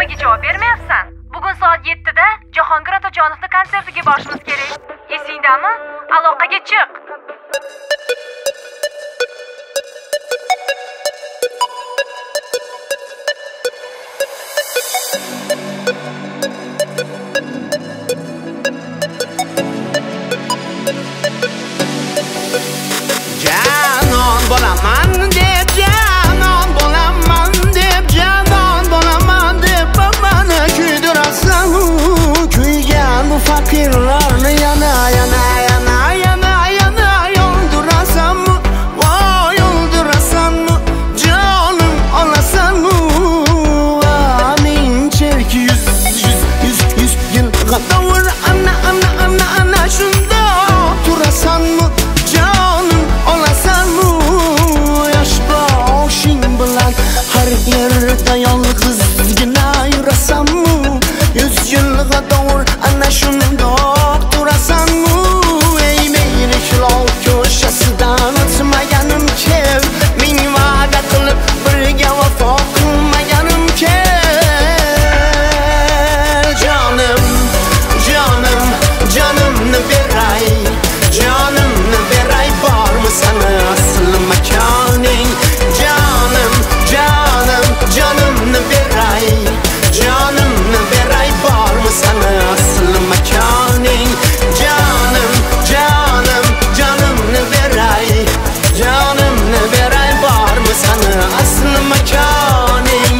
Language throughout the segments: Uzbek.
nimaga javob bermayapsan? Bugun soat 7 da Jahongir Otajonovning konsertiga borishimiz kerak. Esingdami? Aloqaga chiq. Canon bo'laman deb, canon bo'laman deb, canon bo'laman deb mani kuydirasan. Kuygan bu faqirlarni yana yoldirasanmi? Voy yoldirasanmi? Jonim olasanmi? Amin cherki yüz yil qadavr ana shunda turasanmi? Jonim olasanmi? Yosh boshing bilan har yerda yolg'izgina yurasanmi? 100 yil qadavr ana shundoq turasanmi? Ey mehriklov ko'shasidan o'tmaganim kel, ming va'da qilib birga vafo qilmaganim kel. Jonimni beray, jonimni beray, bormi sani asl makoning? Jonimni beray, jonimni beray, bormi sani asl makoning? Jonimni beray, jonimni beray, bormi sani asl makoning?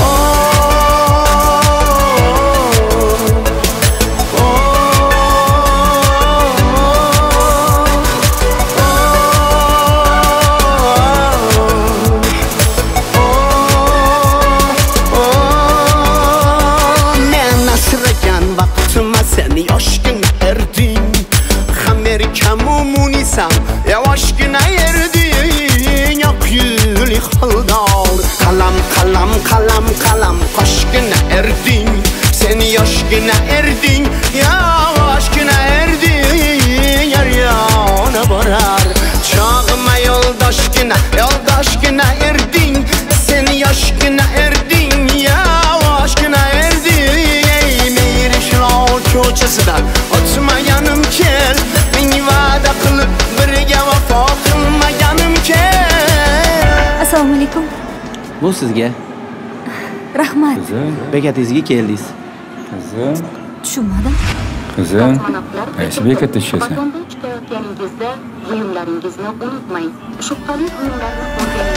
Sen yoshgina erding, Amerikamu munisam, yavaşgina erding, oq yuli xoldor, qalam, qoshgina erding, sen yoshgina erding, yavaşgina erding, yana borar, chog'ima yo'ldoshgina erding, sen yoshgina erding, yavaşgina erding. Ko'chasidan o'tmaganim kel, ming va'da qilib birga vafo qilmaganim kel. Assalomu alaykum. Bu sizga. Rahmat. Qizim, bekatingizga keldingiz. Qizim. Tushunmadim. Qizim, qaysi bekatda tushasan? Vagonda chiqayotganingizda buyumlaringizni unutmang. Shubhali buyumlarni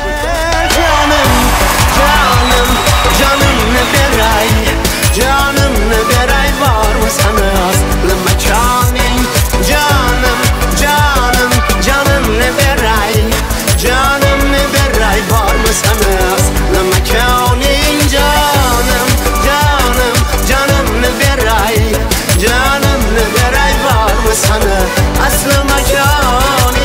ko'rganingizda Jonimni beray, jonimni beray, bormi sani asl makoning? Jonimni beray, jonimni beray, bormi sani asl makoning? Jonimni beray, jonimni beray, bormi sani asl makoning?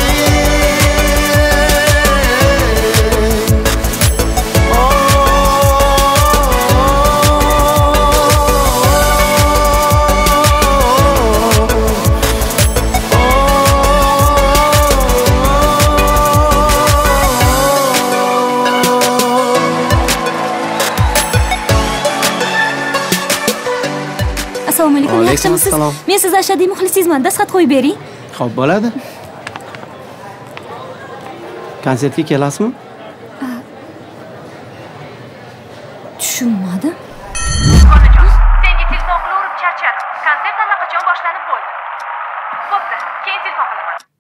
Assalomu alaykum. Yaxshimisiz? Men siz ashaddiy muxlisingizman. Dastxat qo'yib bering. Xo'p, bo'ladi. Konsertga kelasizmi? Tushunmadim. Onajon, senga telefon qilib charchadim. Konsert allaqachon boshlanib bo'ldi. Bo'pti, keyin telefon qilaman.